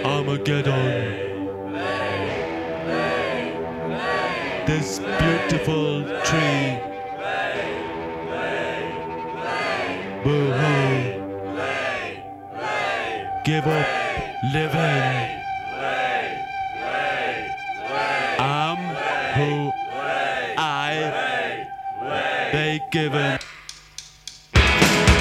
Armageddon. This beautiful tree. Boo-hoo. Give up living. I'm who I they given.